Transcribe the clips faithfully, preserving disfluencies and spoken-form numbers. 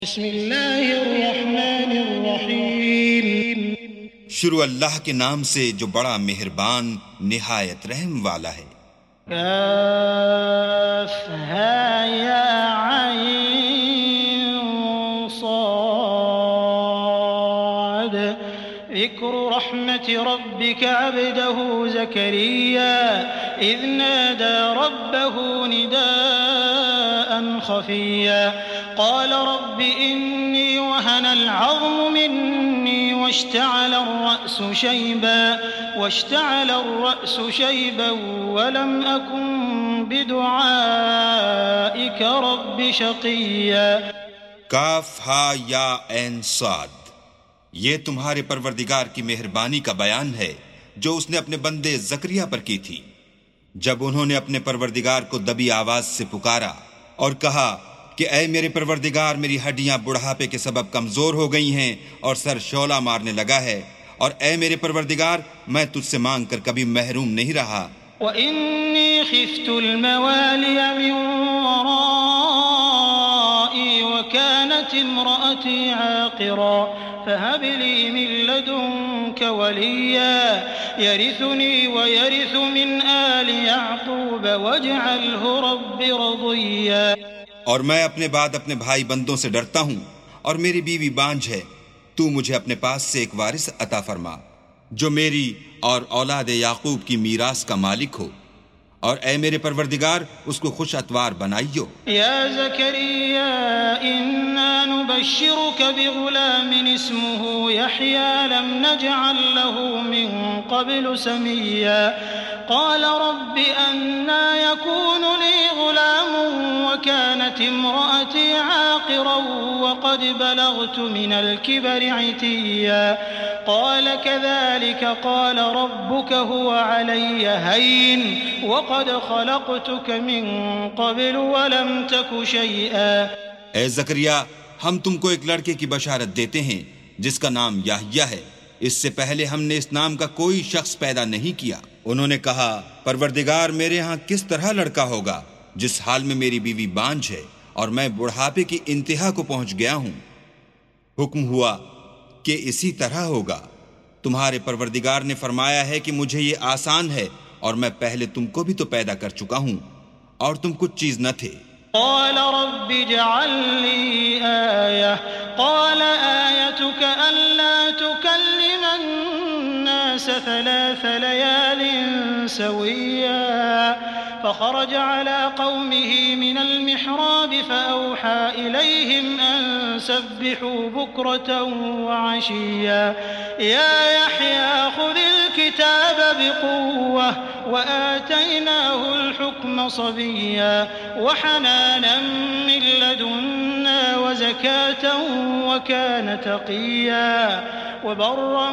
بسم اللہ الرحمن الرحیم شروع اللہ کے نام سے جو بڑا مہربان نہایت رحم والا ہے۔ کاف ہا یا عین صاد ذکر رحمت ربک عبده زکریا اذ نادى ربه نداء خفیا قال رب إني وهن العظم مني واشتعل الرأس شيبا واشتعل الرأس شيبا ولم أكن بدعائك رب شقيا۔ کاف ہا یا عین صاد، یہ تمہارے پروردگار کی مہربانی کا بیان ہے جو اس نے اپنے بندے زکریا پر کی تھی جب انہوں نے اپنے پروردگار کو دبی آواز سے پکارا اور کہا کہ اے میرے پروردگار، میری ہڈیاں بڑھاپے کے سبب کمزور ہو گئی ہیں اور سر شعلہ مارنے لگا ہے، اور اے میرے پروردگار میں تجھ سے مانگ کر کبھی محروم نہیں رہا۔ وَإِنِّي خِفْتُ الْمَوَالِيَ مِنْ وَرَائِي وَكَانَتِ امْرَأَتِي عَاقِرًا فَهَبْ لِي مِن لَّدُنكَ وَلِيًّا يَرِثُنِي وَيَرِثُ مِنْ آلِ يَعْقُوبَ وَاجْعَلْهُ رَبِّ رَضِيًّا۔ اور میں اپنے بعد اپنے بھائی بندوں سے ڈرتا ہوں، اور میری بیوی بانجھ ہے، تو مجھے اپنے پاس سے ایک وارث عطا فرما جو میری اور اولاد یعقوب کی میراث کا مالک ہو، اور اے میرے پروردگار اس کو خوش اتوار بنائیو۔ یا زکریا انا نبشرک بغلام اسمه یحیی لم نجعل له من قبل سمیا قال رب أنا يكون لي غلام وكانت امرأتي عاقرا وقد بلغت من الكبر عتيا قال كذلك قال ربك هو علي هين وقد خلقتك من قبل ولم تك شيئا۔ اے زکریا، ہم تم کو ایک لڑکے کی بشارت دیتے ہیں جس کا نام یحییٰ ہے، اس سے پہلے ہم نے اس نام کا کوئی شخص پیدا نہیں کیا۔ انہوں نے کہا پروردگار میرے ہاں کس طرح لڑکا ہوگا جس حال میں میری بیوی بانجھ ہے اور میں بڑھاپے کی انتہا کو پہنچ گیا ہوں۔ حکم ہوا کہ اسی طرح ہوگا، تمہارے پروردگار نے فرمایا ہے کہ مجھے یہ آسان ہے اور میں پہلے تم کو بھی تو پیدا کر چکا ہوں اور تم کچھ چیز نہ تھے۔ قال رب اجعل لي آية قال آيتك ألا تكلم الناس ثلاث ليال سويا فخرج على قومه من المحراب فأوحى إليهم أن سبحوا بكرة وعشيا يا يحيى خذ الكتاب بقوة وآتيناه الحكم صبيا وحنانا من لدنا وزكاة وكان تقيا وبرا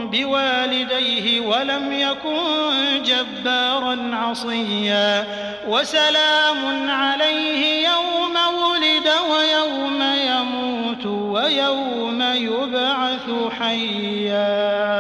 بوالديه ولم يكن جبارا عصيا وسلام عليه يوم ولد ويوم يموت ويوم يبعث حيا۔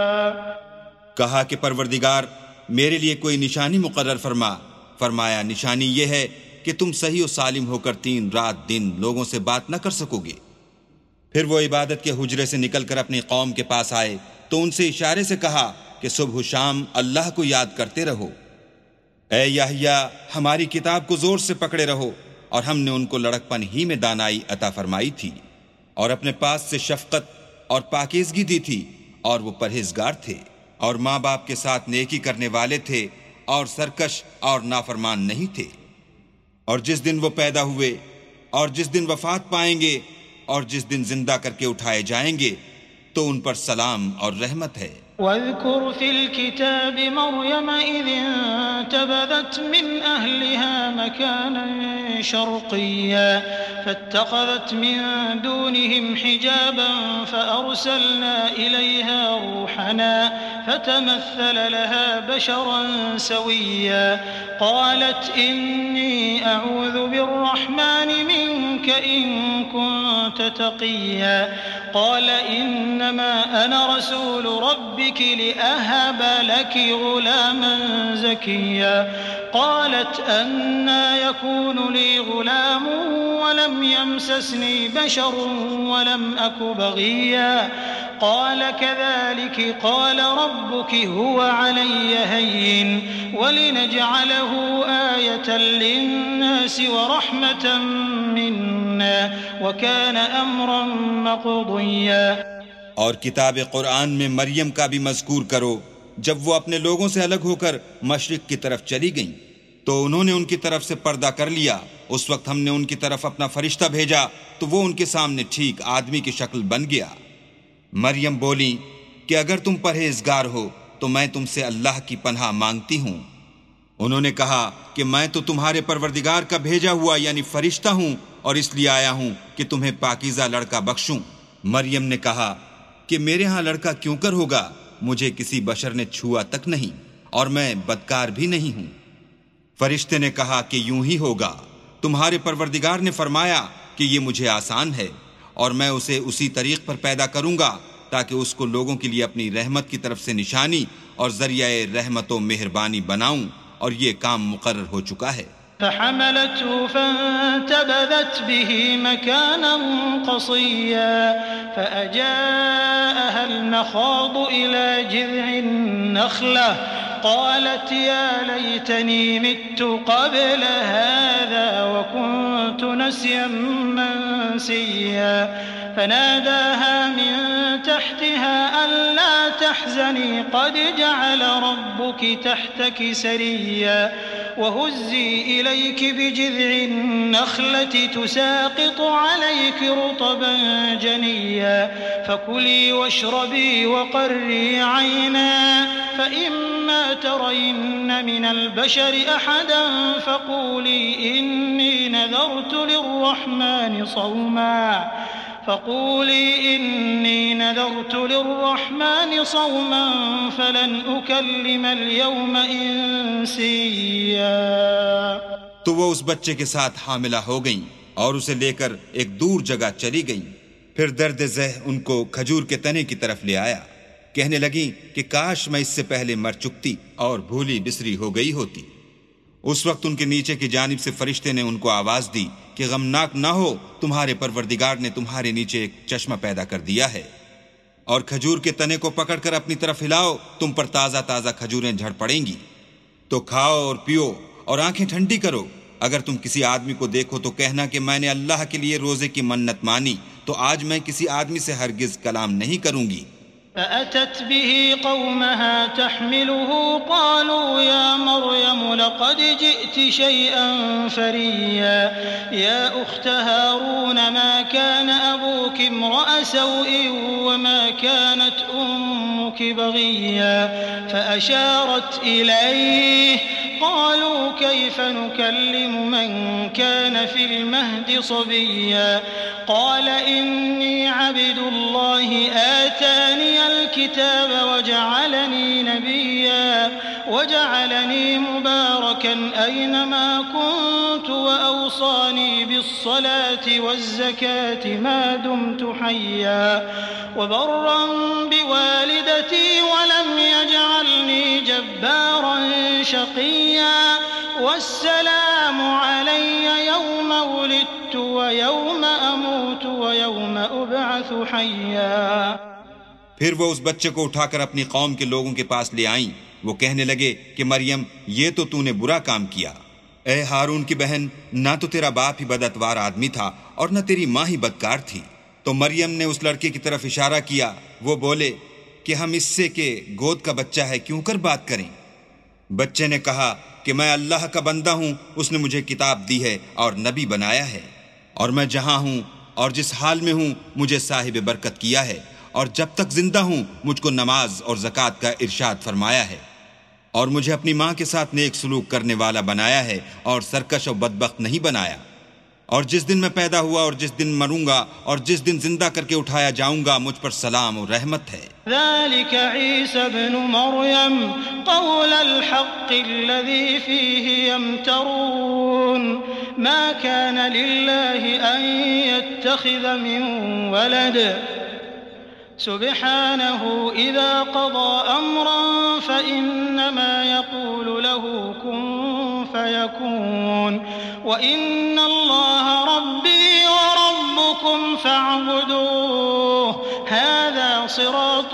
کہا کہ پروردگار میرے لیے کوئی نشانی مقرر فرما۔ فرمایا نشانی یہ ہے کہ تم صحیح و سالم ہو کر تین رات دن لوگوں سے بات نہ کر سکو گے۔ پھر وہ عبادت کے حجرے سے نکل کر اپنی قوم کے پاس آئے تو ان سے اشارے سے کہا کہ صبح و شام اللہ کو یاد کرتے رہو۔ اے یحییٰ ہماری کتاب کو زور سے پکڑے رہو، اور ہم نے ان کو لڑکپن ہی میں دانائی عطا فرمائی تھی اور اپنے پاس سے شفقت اور پاکیزگی دی تھی، اور وہ پرہیزگار تھے اور ماں باپ کے ساتھ نیکی کرنے والے تھے اور سرکش اور نافرمان نہیں تھے۔ اور جس دن وہ پیدا ہوئے اور جس دن وفات پائیں گے اور جس دن زندہ کر کے اٹھائے جائیں گے تو ان پر سلام اور رحمت ہے۔ واذكر في الكتاب مريم إذ انتبذت من أهلها مكانا شرقيا فاتخذت من دونهم حجابا فأرسلنا إليها روحنا فتمثل لها بشرا سويا قالت إني أعوذ بالرحمن منك إن كنت تقيا قال إنما أنا رسول ربك لأهب لك غلاما زكيا قالت أنى يكون لي غلام ولم يمسسني بشر ولم أك بغيا قال كذلك قال ربك هو علي هين ولنجعله آية للناس ورحمة منا وكان أمرا مقضيا۔ اور کتاب قرآن میں مریم کا بھی مذکور کرو، جب وہ اپنے لوگوں سے الگ ہو کر مشرق کی طرف چلی گئیں تو انہوں نے ان کی طرف سے پردہ کر لیا۔ اس وقت ہم نے ان کی طرف اپنا فرشتہ بھیجا تو وہ ان کے سامنے ٹھیک آدمی کی شکل بن گیا۔ مریم بولی کہ اگر تم پرہیزگار ہو تو میں تم سے اللہ کی پناہ مانگتی ہوں۔ انہوں نے کہا کہ میں تو تمہارے پروردگار کا بھیجا ہوا یعنی فرشتہ ہوں اور اس لیے آیا ہوں کہ تمہیں پاکیزہ لڑکا بخشوں۔ مریم نے کہا کہ میرے ہاں لڑکا کیوں کر ہوگا، مجھے کسی بشر نے چھوا تک نہیں اور میں بدکار بھی نہیں ہوں۔ فرشتے نے کہا کہ یوں ہی ہوگا، تمہارے پروردگار نے فرمایا کہ یہ مجھے آسان ہے اور میں اسے اسی طریق پر پیدا کروں گا تاکہ اس کو لوگوں کے لیے اپنی رحمت کی طرف سے نشانی اور ذریعہ رحمت و مہربانی بناؤں، اور یہ کام مقرر ہو چکا ہے۔ فحملته فانتبذت به مكانا قصيا فأجاءها المخاض إلى جذع النخلة قالت يا ليتني مت قبل هذا وكنت نسيا منسيا فناداها من تحتها ألا تحزني قد جعل ربك تحتك سريا وهزي إليك بجذع النخلة تساقط عليك رطبا جنيا فكلي واشربي وقري عينا فإما ترين من البشر أحدا فقولي إني نذرت للرحمن صوما فقولي إني نذرت للرحمن صوما فلن أكلم اليوم إنسيا۔ تو وہ اس بچے کے ساتھ حاملہ ہو گئیں اور اسے لے کر ایک دور جگہ چلی گئیں۔ پھر درد ذہ ان کو کھجور کے تنے کی طرف لے آیا، کہنے لگیں کہ کاش میں اس سے پہلے مر چکتی اور بھولی بسری ہو گئی ہوتی۔ اس وقت ان کے نیچے کی جانب سے فرشتے نے ان کو آواز دی کہ غمناک نہ ہو، تمہارے پروردگار نے تمہارے نیچے ایک چشمہ پیدا کر دیا ہے، اور کھجور کے تنے کو پکڑ کر اپنی طرف ہلاؤ، تم پر تازہ تازہ کھجوریں جھڑ پڑیں گی، تو کھاؤ اور پیو اور آنکھیں ٹھنڈی کرو۔ اگر تم کسی آدمی کو دیکھو تو کہنا کہ میں نے اللہ کے لیے روزے کی منت مانی، تو آج میں کسی آدمی سے ہرگز کلام نہیں کروں گی۔ فأتت به قومها تحمله قالوا يا مريم لقد جئت شيئا فريا يا أخت هارون ما كان أبوك امرأ سوء وما كانت أمك بغيا فأشارت إليه قالوا كيف نكلم من كان في المهد صبيا قال إني عبد الله آتاني الكتاب وجعلني نبيا وجعلني مباركا أينما كنت وأوصاني بالصلاة والزكاة ما دمت حيا وبرا بوالدتي ولم يجعلني جبارا شقيا والسلام علي يوم ولدت ويوم أموت ويوم أبعث حيا۔ پھر وہ اس بچے کو اٹھا کر اپنی قوم کے لوگوں کے پاس لے آئیں۔ وہ کہنے لگے کہ مریم یہ تو تو نے برا کام کیا، اے ہارون کی بہن، نہ تو تیرا باپ ہی بداتوار آدمی تھا اور نہ تیری ماں ہی بدکار تھی۔ تو مریم نے اس لڑکے کی طرف اشارہ کیا، وہ بولے کہ ہم اس سے کہ گود کا بچہ ہے کیوں کر بات کریں؟ بچے نے کہا کہ میں اللہ کا بندہ ہوں، اس نے مجھے کتاب دی ہے اور نبی بنایا ہے، اور میں جہاں ہوں اور جس حال میں ہوں مجھے صاحب برکت کیا ہے، اور جب تک زندہ ہوں مجھ کو نماز اور زکوٰۃ کا ارشاد فرمایا ہے، اور مجھے اپنی ماں کے ساتھ نیک سلوک کرنے والا بنایا ہے اور سرکش و بدبخت نہیں بنایا، اور جس دن میں پیدا ہوا اور جس دن مروں گا اور جس دن زندہ کر کے اٹھایا جاؤں گا مجھ پر سلام و رحمت ہے۔ ذلك عيسى ابن مريم قول الحق الذي فيه يمترون ما كان لله أن يتخذ من ولد سبحانه إذا قضى أمرا فإنما يقول له كن فيكون وإن الله ربي وربكم فاعبدوه هذا صراط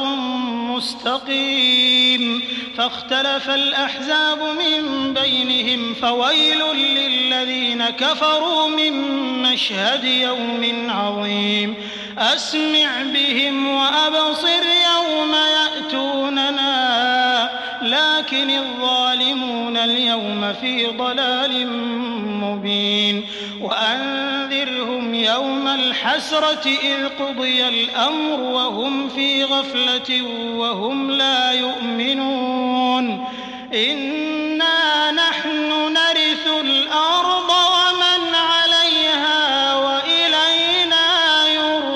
مستقيم فاختلف الأحزاب من بينهم فويل للذين كفروا من مشهد يوم عظيم أسمع بهم وأبصر يوم يأتوننا لكن الظالمون اليوم في ضلال مبين وأنذرهم يوم الحسرة إذ قضي الأمر وهم في غفلة وهم لا يؤمنون إنا نحن نرث الأرض ومن عليها وإلينا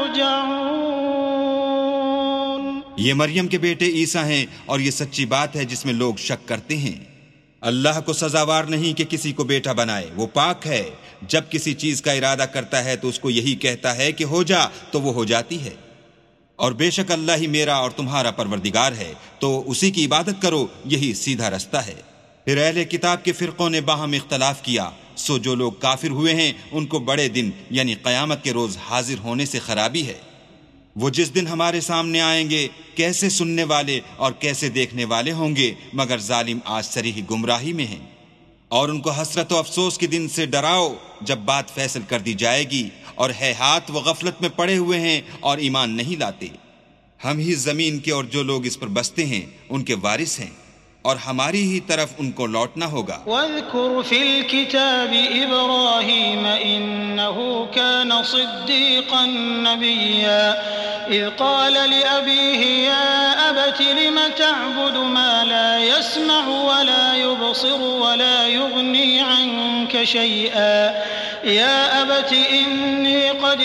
يرجعون. یہ مریم کے بیٹے عیسیٰ ہیں اور یہ سچی بات ہے جس میں لوگ شک کرتے ہیں. اللہ کو سزاوار نہیں کہ کسی کو بیٹا بنائے، وہ پاک ہے. جب کسی چیز کا ارادہ کرتا ہے تو اس کو یہی کہتا ہے کہ ہو جا تو وہ ہو جاتی ہے. اور بے شک اللہ ہی میرا اور تمہارا پروردگار ہے، تو اسی کی عبادت کرو، یہی سیدھا رستہ ہے. پھر اہل کتاب کے فرقوں نے باہم اختلاف کیا، سو جو لوگ کافر ہوئے ہیں ان کو بڑے دن یعنی قیامت کے روز حاضر ہونے سے خرابی ہے. وہ جس دن ہمارے سامنے آئیں گے کیسے سننے والے اور کیسے دیکھنے والے ہوں گے، مگر ظالم آج صریح گمراہی میں ہیں. اور ان کو حسرت و افسوس کے دن سے ڈراؤ جب بات فیصل کر دی جائے گی اور ہے ہاتھ وہ غفلت میں پڑے ہوئے ہیں اور ایمان نہیں لاتے. ہم ہی زمین کے اور جو لوگ اس پر بستے ہیں ان کے وارث ہیں اور ہماری ہی طرف ان کو لوٹنا ہوگا. واذكر في الكتاب إبراهيم إنه كان صديقا نبيا إذ قال لأبيه يا أبت لم تعبد ما لا يسمع ولا يبصر ولا يغني عنك شيئا يا أبت إني قد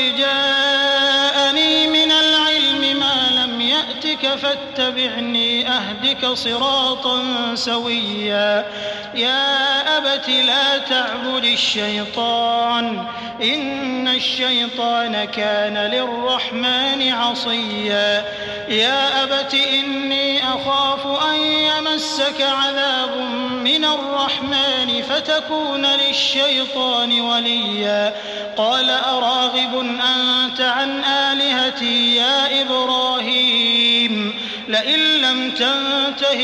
جاءني من العلم ما لم يأتك فاتبعني أهدك صراطا سويا يا أبت لا تعبد الشيطان إن الشيطان كان للرحمن عصيا يا أبت إني أخاف أن يمسك عذاب من الرحمن فتكون للشيطان وليا قال أراغب أنت عن آلهتي يا إبراهيم لئن لم تنته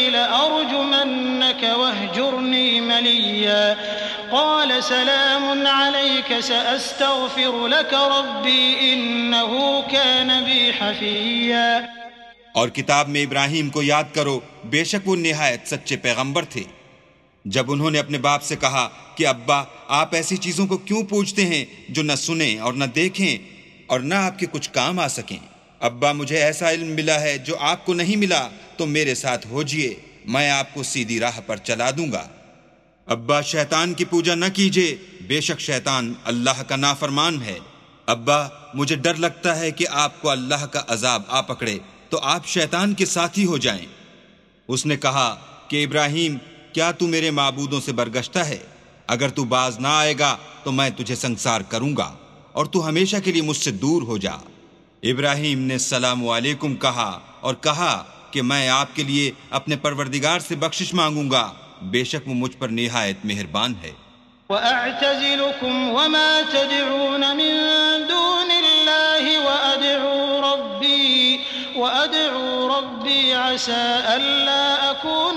لأرجمنك واهجرني مليا قال سلام عليك سأستغفر لك ربي إنه كان بي حفيا. اور کتاب میں ابراہیم کو یاد کرو، بے شک وہ نہایت سچے پیغمبر تھے. جب انہوں نے اپنے باپ سے کہا کہ ابا آپ ایسی چیزوں کو کیوں پوچھتے ہیں جو نہ سنیں اور نہ دیکھیں اور نہ آپ کے کچھ کام آ سکیں. ابا مجھے ایسا علم ملا ہے جو آپ کو نہیں ملا، تو میرے ساتھ ہوجئے، میں آپ کو سیدھی راہ پر چلا دوں گا. ابا شیطان کی پوجا نہ کیجئے، بے شک شیطان اللہ کا نافرمان ہے. ابا مجھے ڈر لگتا ہے کہ آپ کو اللہ کا عذاب آ پکڑے تو آپ شیطان کے ساتھی ہو جائیں. اس نے کہا کہ ابراہیم کیا تو میرے معبودوں سے برگشتہ ہے؟ اگر تو باز نہ آئے گا تو میں تجھے سنسار کروں گا اور تو ہمیشہ کے لیے مجھ سے دور ہو جا. ابراہیم نے السلام علیکم کہا اور کہا کہ میں آپ کے لیے اپنے پروردگار سے بخشش مانگوں گا، بے شک وہ مجھ پر نہایت مہربان ہے. وَأَعْتَزِلُكُمْ وَمَا تَدْعُونَ مِن دُونِ اللَّهِ وَأَدْعُو رَبِّي وَأَدْعُو رَبِّي عَسَىٰ أَلَّا أَكُونَ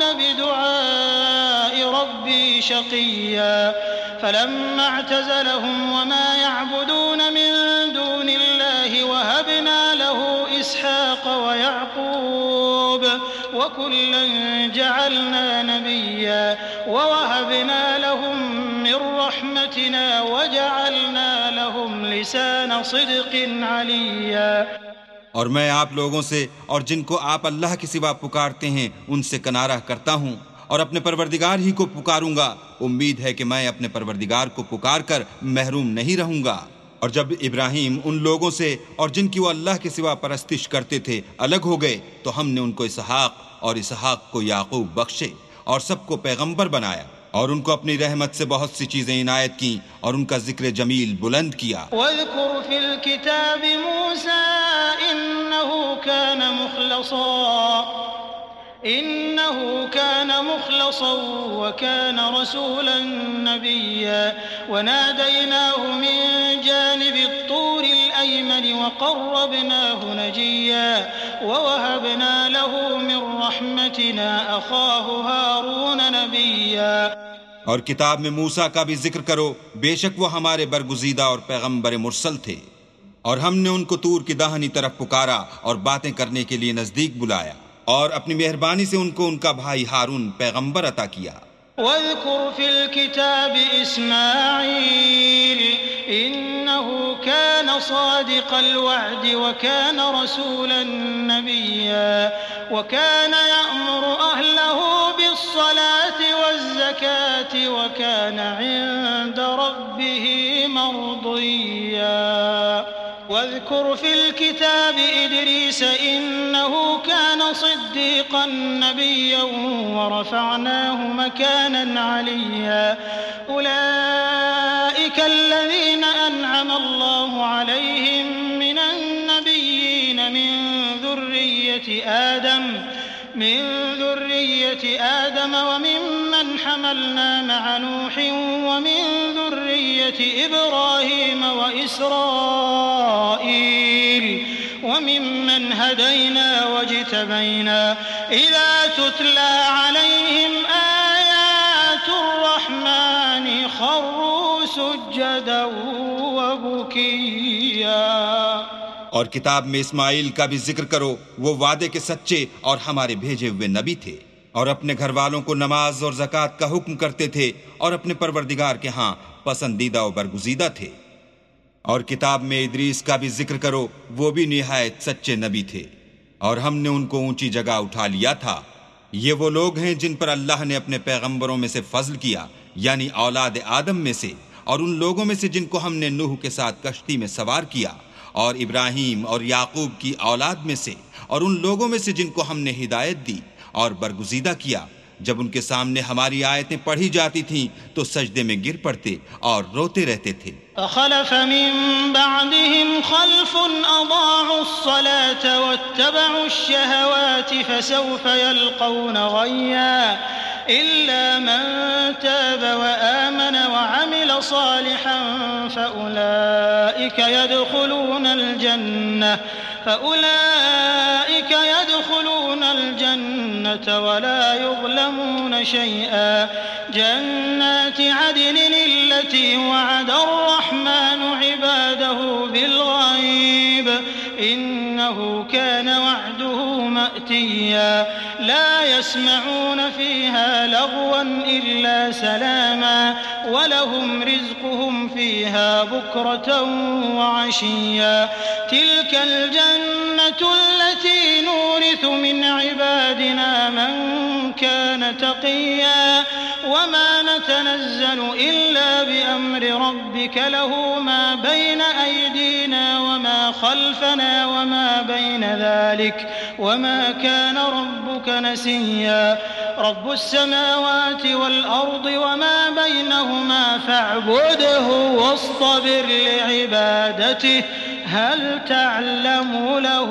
بِدُعَاءِ رَبِّي شَقِيًّا. فَلَمَّا اعْتَزَلَهُمْ وَمَا يَعْبُدُونَ مِن دُونِ اللَّهِ وَهَبْنَا لَهُ إِسْحَاقَ وَيَعْقُوبَ وَكُلًّا جَعَلْنَا نَبِيًّا وَوَهَبْنَا لَهُم مِّن رَّحْمَتِنَا وَجَعَلْنَا لَهُمْ لِسَانَ صِدْقٍ عَلِيًّا. اور میں آپ لوگوں سے اور جن کو آپ اللہ کے سوا پکارتے ہیں ان سے کنارہ کرتا ہوں اور اپنے پروردگار ہی کو پکاروں گا. امید ہے کہ میں اپنے پروردگار کو پکار کر محروم نہیں رہوں گا. اور جب ابراہیم ان لوگوں سے اور جن کی وہ اللہ کے سوا پرستش کرتے تھے الگ ہو گئے تو ہم نے ان کو اسحاق اور اسحاق کو یعقوب بخشے اور سب کو پیغمبر بنایا اور ان کو اپنی رحمت سے بہت سی چیزیں عنایت کی اور ان کا ذکر جمیل بلند کیا. وَاذْكُرْ فِي الْكِتَابِ مُوسَىٰ إِنَّهُ كَانَ مُخْلَصًا إنه كان مخلصا وكان رسولا نبيا وناديناه من جانب الطور الأيمن وقربناه نجيا ووهبنا له من رحمتنا أخاه هارون نبيا. اور کتاب میں موسیٰ کا بھی ذکر کرو، بے شک وہ ہمارے برگزیدہ اور پیغمبر مرسل تھے، اور ہم نے ان کو طور کی داہنی طرف پکارا اور باتیں کرنے کے لیے نزدیک بلایا، اور اپنی مہربانی سے ان کو ان کا بھائی ہارون پیغمبر عطا کیا. واذكر في الكتاب إسماعيل إنه كان صادق الوعد وكان رسولا نبيا وكان يأمر أهله بالصلاة والزكاة وكان عند ربه مرضيا. واذكر في الكتاب إدريس إنه كان صديقا نبيا ورفعناه مكانا عليا. أولئك الذين أنعم الله عليهم من النبيين من ذرية آدم من ذرية آدم وممن حملنا مع نوح ومن ذرية إبراهيم وإسرائيل وممن هدينا واجتبينا إذا تتلى عليهم آيات الرحمن خروا سجدا وبكيا. اور کتاب میں اسماعیل کا بھی ذکر کرو، وہ وعدے کے سچے اور ہمارے بھیجے ہوئے نبی تھے، اور اپنے گھر والوں کو نماز اور زکوٰۃ کا حکم کرتے تھے، اور اپنے پروردگار کے ہاں پسندیدہ و برگزیدہ تھے. اور کتاب میں ادریس کا بھی ذکر کرو، وہ بھی نہایت سچے نبی تھے، اور ہم نے ان کو اونچی جگہ اٹھا لیا تھا. یہ وہ لوگ ہیں جن پر اللہ نے اپنے پیغمبروں میں سے فضل کیا، یعنی اولاد آدم میں سے، اور ان لوگوں میں سے جن کو ہم نے نوح کے ساتھ کشتی میں سوار کیا، اور ابراہیم اور یعقوب کی اولاد میں سے، اور ان لوگوں میں سے جن کو ہم نے ہدایت دی اور برگزیدہ کیا. جب ان کے سامنے ہماری آیتیں پڑھی جاتی تھیں تو سجدے میں گر پڑتے اور روتے رہتے تھے. فخلف من بعدهم خلف أضاعوا الصلاة واتبعوا الشهوات فسوف يلقون غيا إلا من تاب وآمن وعمل صالحا فأولئك يدخلون الجنة فأولئك يدخلون الجنة ولا يظلمون شيئا. جنات عدن التي وعد الرحمن عباده بالغيب إنه كان وعده مأتيا. لا يسمعون فيها لغوا إلا سلاما ولهم رزقهم فيها بكرة وعشيا. تلك الجنة التي نورث من عبادنا من كان تقيا وما نتنزل إلا بأمر ربك له ما بين أيدينا وما خلفنا وما بين ذلك وما كان ربك نسيا. رب السماوات والأرض وما بينهما فاعبده واصطبر لعبادته هل تعلم له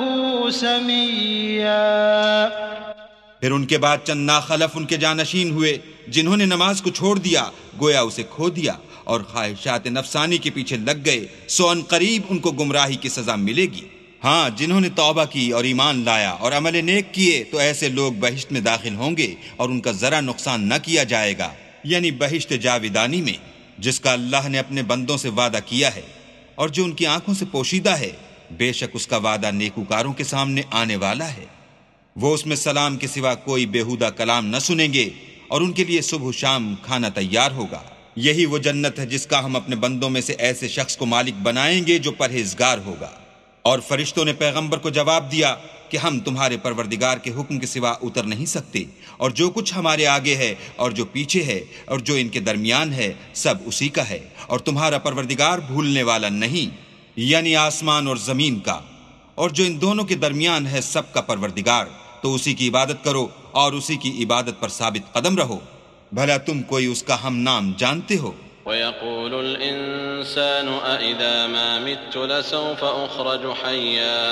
سميا. پھر ان کے بعد چند ناخلف ان کے جانشین ہوئے جنہوں نے نماز کو چھوڑ دیا، گویا اسے کھو دیا، اور خواہشات نفسانی کے پیچھے لگ گئے، سو ان قریب ان کو گمراہی کی سزا ملے گی. ہاں، جنہوں نے توبہ کی اور ایمان لایا اور عمل نیک کیے تو ایسے لوگ بہشت میں داخل ہوں گے اور ان کا ذرا نقصان نہ کیا جائے گا، یعنی بہشت جاویدانی میں جس کا اللہ نے اپنے بندوں سے وعدہ کیا ہے اور جو ان کی آنکھوں سے پوشیدہ ہے. بے شک اس کا وعدہ نیکوکاروں کے سامنے آنے والا ہے. وہ اس میں سلام کے سوا کوئی بیہودہ کلام نہ سنیں گے اور ان کے لیے صبح و شام کھانا تیار ہوگا. یہی وہ جنت ہے جس کا ہم اپنے بندوں میں سے ایسے شخص کو مالک بنائیں گے جو پرہیزگار ہوگا. اور فرشتوں نے پیغمبر کو جواب دیا کہ ہم تمہارے پروردگار کے حکم کے سوا اتر نہیں سکتے، اور جو کچھ ہمارے آگے ہے اور جو پیچھے ہے اور جو ان کے درمیان ہے سب اسی کا ہے، اور تمہارا پروردگار بھولنے والا نہیں، یعنی آسمان اور زمین کا اور جو ان دونوں کے درمیان ہے سب کا پروردگار. تو اسی کی عبادت کرو اور اسی کی عبادت پر ثابت قدم رہو. بھلا تم کوئی اس کا ہم نام جانتے ہو؟ وَيَقُولُ الْإِنسَانُ أَإِذَا مَا مِتُّ لَسَوْفَ أُخْرَجُ حَيًّا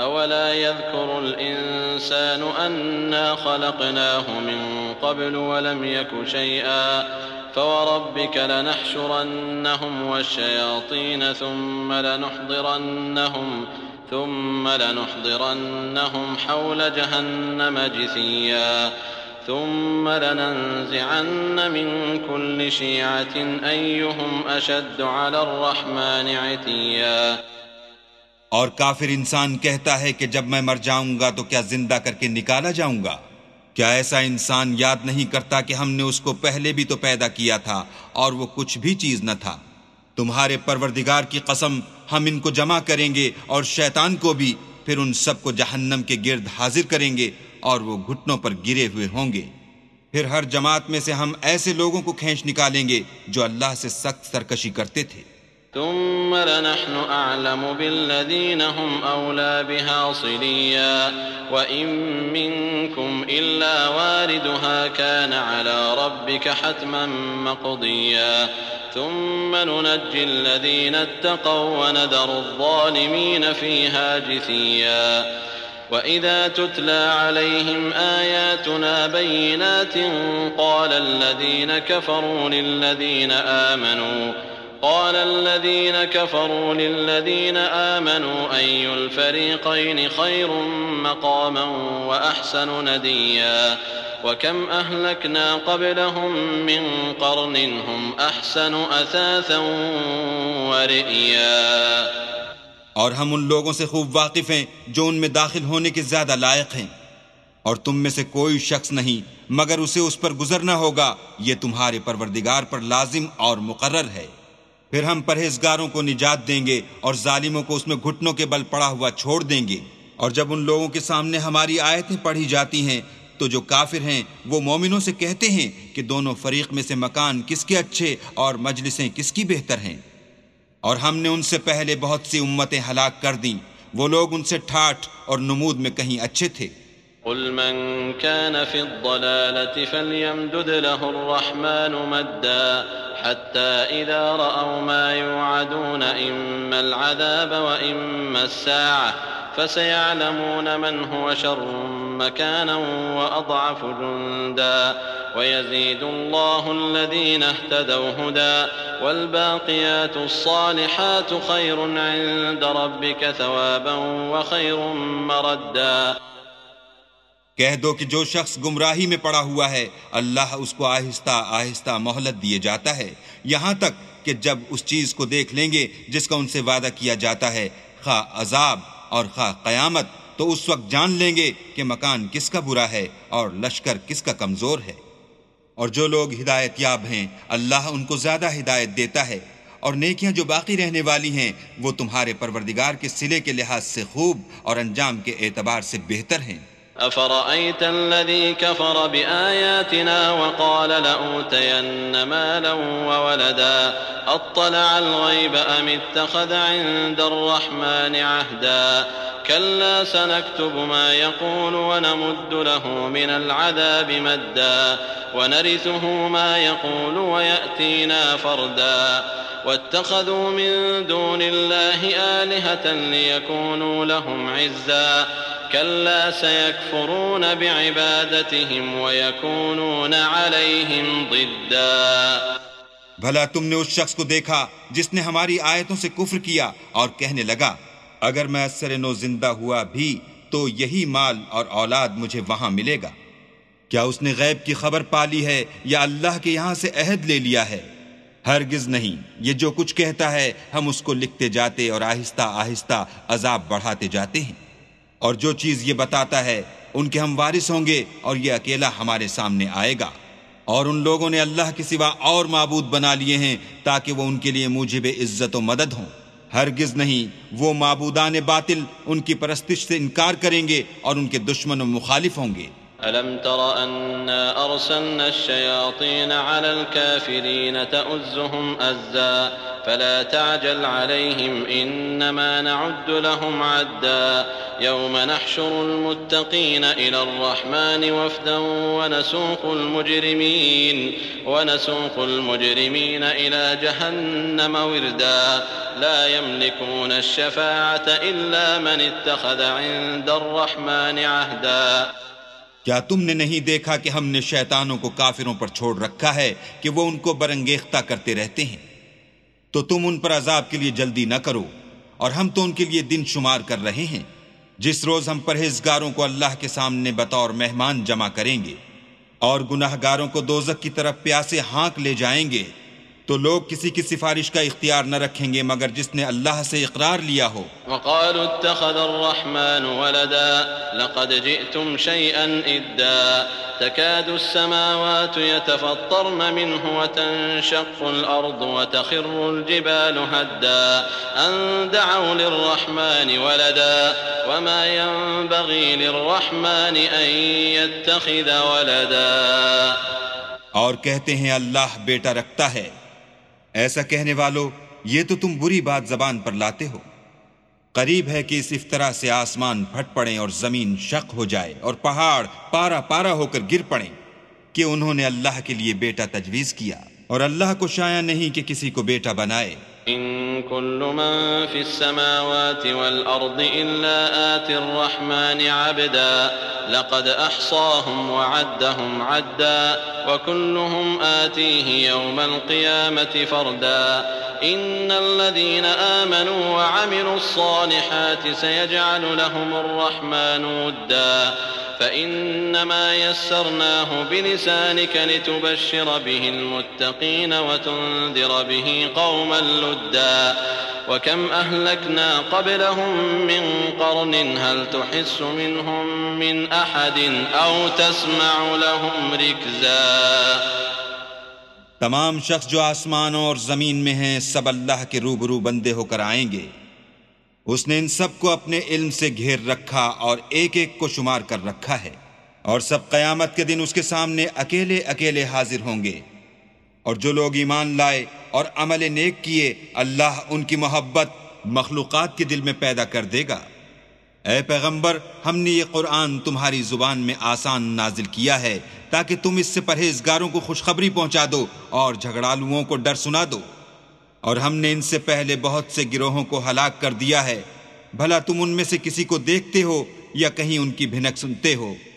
أولا يذكر الإنسان أنا خلقناه من قبل ولم يك شيئا فوربك لنحشرنهم والشياطين ثم لنحضرنهم ثم لنحضرنهم حول جهنم جثيا ثم لننزعن من كل شيعة أيهم أشد على الرحمن عتيا. اور کافر انسان کہتا ہے کہ جب میں مر جاؤں گا تو کیا زندہ کر کے نکالا جاؤں گا؟ کیا ایسا انسان یاد نہیں کرتا کہ ہم نے اس کو پہلے بھی تو پیدا کیا تھا اور وہ کچھ بھی چیز نہ تھا؟ تمہارے پروردگار کی قسم ہم ان کو جمع کریں گے اور شیطان کو بھی، پھر ان سب کو جہنم کے گرد حاضر کریں گے اور وہ گھٹنوں پر گرے ہوئے ہوں گے. پھر ہر جماعت میں سے ہم ایسے لوگوں کو کھینچ نکالیں گے جو اللہ سے سخت سرکشی کرتے تھے. ثم لنحن أعلم بالذين هم أولى بها صليا وإن منكم إلا واردها كان على ربك حتما مقضيا ثم ننجي الذين اتقوا وندر الظالمين فيها جثيا. وإذا تتلى عليهم آياتنا بينات قال الذين كفروا للذين آمنوا قال الذين كفروا للذين آمنوا أي الفريقين خير مقاما وأحسن نديا وكم أهلكنا قبلهم من قرن هم أحسن أثاثا ورئيا. اور ہم ان لوگوں سے خوب واقف ہیں جو ان میں داخل ہونے کے زیادہ لائق ہیں، اور تم میں سے کوئی شخص نہیں مگر اسے اس پر گزرنا ہوگا، یہ تمہارے پروردگار پر لازم اور مقرر ہے. پھر ہم پرہیزگاروں کو نجات دیں گے اور ظالموں کو اس میں گھٹنوں کے بل پڑا ہوا چھوڑ دیں گے. اور جب ان لوگوں کے سامنے ہماری آیتیں پڑھی جاتی ہیں تو جو کافر ہیں وہ مومنوں سے کہتے ہیں کہ دونوں فریق میں سے مکان کس کے اچھے اور مجلسیں کس کی بہتر ہیں. اور ہم نے ان سے پہلے بہت سی امتیں ہلاک کر دیں، وہ لوگ ان سے ٹھاٹھ اور نمود میں کہیں اچھے تھے. قل من كان في الضلالة فليمدد له الرحمن مدا حتى إذا رأوا ما يوعدون إما العذاب وإما الساعة فسيعلمون من هو شر مكانا وأضعف جندا ويزيد الله الذين اهتدوا هدى والباقيات الصالحات خير عند ربك ثوابا وخير مردا. کہہ دو کہ جو شخص گمراہی میں پڑا ہوا ہے اللہ اس کو آہستہ آہستہ مہلت دیے جاتا ہے، یہاں تک کہ جب اس چیز کو دیکھ لیں گے جس کا ان سے وعدہ کیا جاتا ہے، خواہ عذاب اور خواہ قیامت، تو اس وقت جان لیں گے کہ مکان کس کا برا ہے اور لشکر کس کا کمزور ہے. اور جو لوگ ہدایت یاب ہیں اللہ ان کو زیادہ ہدایت دیتا ہے، اور نیکیاں جو باقی رہنے والی ہیں وہ تمہارے پروردگار کے صلے کے لحاظ سے خوب اور انجام کے اعتبار سے بہتر ہیں. أفرأيت الذي كفر بآياتنا وقال لأوتين مالا وولدا أطلع الغيب أم اتخذ عند الرحمن عهدا كلا سنكتب ما يقول ونمد له من العذاب مدا ونرثه ما يقول ويأتينا فردا واتخذوا من دون الله آلهة ليكونوا لهم عزا كلا سيكفرون بعبادتهم ويكونون عليهم ضدا. بھلا تم نے اس شخص کو دیکھا جس نے ہماری آیتوں سے کفر کیا اور کہنے لگا اگر میں اثر نو زندہ ہوا بھی تو یہی مال اور اولاد مجھے وہاں ملے گا. کیا اس نے غیب کی خبر پالی ہے یا اللہ کے یہاں سے عہد لے لیا ہے؟ ہرگز نہیں. یہ جو کچھ کہتا ہے ہم اس کو لکھتے جاتے اور آہستہ آہستہ عذاب بڑھاتے جاتے ہیں. اور جو چیز یہ بتاتا ہے ان کے ہم وارث ہوں گے اور یہ اکیلا ہمارے سامنے آئے گا. اور ان لوگوں نے اللہ کے سوا اور معبود بنا لیے ہیں تاکہ وہ ان کے لیے موجب عزت و مدد ہوں. ہرگز نہیں. وہ معبودان باطل ان کی پرستش سے انکار کریں گے اور ان کے دشمن و مخالف ہوں گے. ألم تر أنا أرسلنا الشياطين على الكافرين تؤزهم أزا فلا تعجل عليهم إنما نعد لهم عدا يوم نحشر المتقين إلى الرحمن وفدا ونسوق المجرمين ونسوق المجرمين إلى جهنم وردا لا يملكون الشفاعة إلا من اتخذ عند الرحمن عهدا. کیا تم نے نہیں دیکھا کہ ہم نے شیطانوں کو کافروں پر چھوڑ رکھا ہے کہ وہ ان کو برانگیختہ کرتے رہتے ہیں؟ تو تم ان پر عذاب کے لیے جلدی نہ کرو، اور ہم تو ان کے لیے دن شمار کر رہے ہیں جس روز ہم پرہیزگاروں کو اللہ کے سامنے بطور مہمان جمع کریں گے اور گناہگاروں کو دوزخ کی طرف پیاسے ہانک لے جائیں گے، تو لوگ کسی کی سفارش کا اختیار نہ رکھیں گے مگر جس نے اللہ سے اقرار لیا ہو. وقالوا اتخذ الرحمن ولدا لقد جئتم شيئا إدا تكاد السماوات يتفطرن منه وتنشق الأرض وتخر الجبال هدا أن دعوا للرحمن ولدا وما ينبغي للرحمن أن يتخذ ولدا. اور کہتے ہیں اللہ بیٹا رکھتا ہے. ایسا کہنے والو، یہ تو تم بری بات زبان پر لاتے ہو. قریب ہے کہ اس افطرا سے آسمان پھٹ پڑیں اور زمین شق ہو جائے اور پہاڑ پارا پارا ہو کر گر پڑیں کہ انہوں نے اللہ کے لیے بیٹا تجویز کیا، اور اللہ کو شایع نہیں کہ کسی کو بیٹا بنائے. إن كل من في السماوات والأرض إلا آتي الرحمن عبدا لقد أحصاهم وعدهم عدا وكلهم آتيه يوم القيامة فردا. إن الذين آمنوا وعملوا الصالحات سيجعل لهم الرحمن ودا فإنما يسرناه بلسانك لتبشر به المتقين وتنذر به قوما لدا وكم أهلكنا قبلهم من قرن هل تحس منهم من أحد أو تسمع لهم ركزا. تمام شخص جو آسمانوں اور زمین میں ہیں سب اللہ کے روبرو بندے ہو کر آئیں گے. اس نے ان سب کو اپنے علم سے گھیر رکھا اور ایک ایک کو شمار کر رکھا ہے، اور سب قیامت کے دن اس کے سامنے اکیلے اکیلے حاضر ہوں گے. اور جو لوگ ایمان لائے اور عمل نیک کیے اللہ ان کی محبت مخلوقات کے دل میں پیدا کر دے گا. اے پیغمبر، ہم نے یہ قرآن تمہاری زبان میں آسان نازل کیا ہے تاکہ تم اس سے پرہیزگاروں کو خوشخبری پہنچا دو اور جھگڑالوؤں کو ڈر سنا دو. اور ہم نے ان سے پہلے بہت سے گروہوں کو ہلاک کر دیا ہے، بھلا تم ان میں سے کسی کو دیکھتے ہو یا کہیں ان کی بھنک سنتے ہو؟